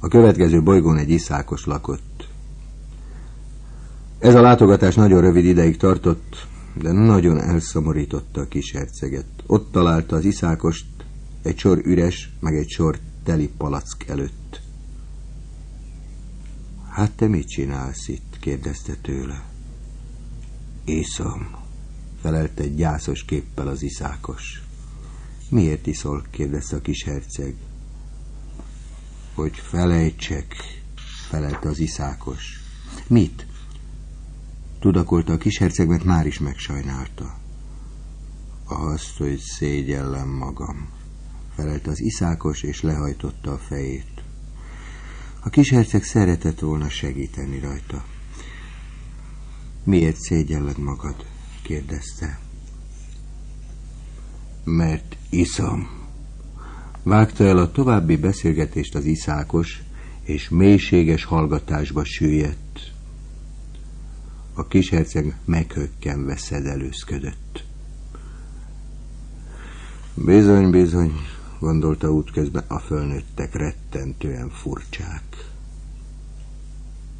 A következő bolygón egy iszákos lakott. Ez a látogatás nagyon rövid ideig tartott, de nagyon elszomorította a kisherceget. Ott találta az iszákost egy sor üres, meg egy sor teli palack előtt. Hát te mit csinálsz itt? Kérdezte tőle. Iszom, felelte egy gyászos képpel az iszákos. Miért iszol? Kérdezte a kisherceg. Hogy felejtsek, felelte az iszákos. Mit? Tudakolta a kisherceg, mert már is megsajnálta. Azt, hogy szégyellem magam, felelte az iszákos, és lehajtotta a fejét. A kisherceg szeretett volna segíteni rajta. Miért szégyelled magad? Kérdezte. Mert iszom. Vágta el a további beszélgetést az iszákos, és mélységes hallgatásba süllyedt. A kisherceg meghökkenve szedelőzködött. Bizony, gondolta útközben, a fölnőttek rettentően furcsák.